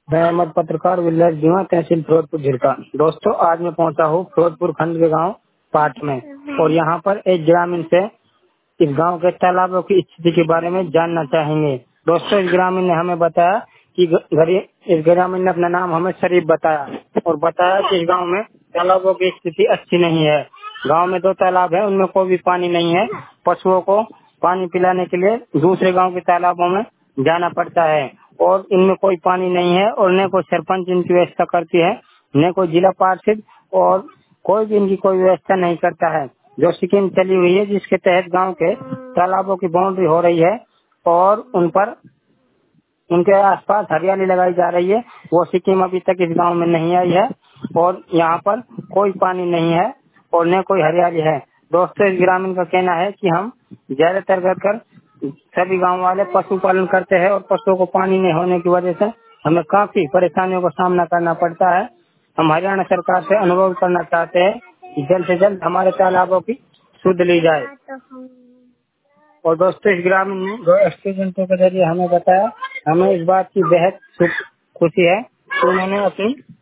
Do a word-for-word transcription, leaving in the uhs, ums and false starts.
मैं अहमद पत्रकार विलेज जीवा तहसील फिरोजपुर झिरका। दोस्तों, आज मैं पहुंचा हूँ फिरोजपुर खंड के गांव पाट में और यहाँ पर एक ग्रामीण से इस गांव के तालाबों की स्थिति के बारे में जानना चाहेंगे। दोस्तों, इस ग्रामीण ने हमें बताया कि गरीब इस ग्रामीण ने अपना नाम हमें शरीफ बताया और बताया कि इस गांव में तालाबों की स्थिति अच्छी नहीं है। गांव में दो तालाब है, उनमें कोई भी पानी नहीं है। पशुओं को पानी पिलाने के लिए दूसरे गांव के तालाबों में जाना पड़ता है और इनमें कोई पानी नहीं है और न कोई सरपंच इनकी व्यवस्था करती है, न कोई जिला पार्षद और कोई भी इनकी कोई व्यवस्था नहीं करता है। जो स्कीम चली हुई है जिसके तहत गांव के तालाबों की बाउंड्री हो रही है और उन पर उनके आसपास हरियाली लगाई जा रही है, वो स्कीम अभी तक इस गांव में नहीं आई है और यहाँ पर कोई पानी नहीं है और न कोई हरियाली है। दोस्तों, इस ग्रामीण का कहना है कि हम ज्यादातर कर कर सभी गांव वाले पशुपालन करते हैं और पशुओं को पानी नहीं होने की वजह से हमें काफी परेशानियों का सामना करना पड़ता है। हम हरियाणा सरकार से अनुरोध करना चाहते हैं कि जल्द से जल्द हमारे तालाबों की सुध ली जाए। और दोस्तों, इस ग्रामीण ने दो स्टूडेंटों के जरिए हमें बताया, हमें इस बात की बेहद खुशी है कि उन्होंने अपनी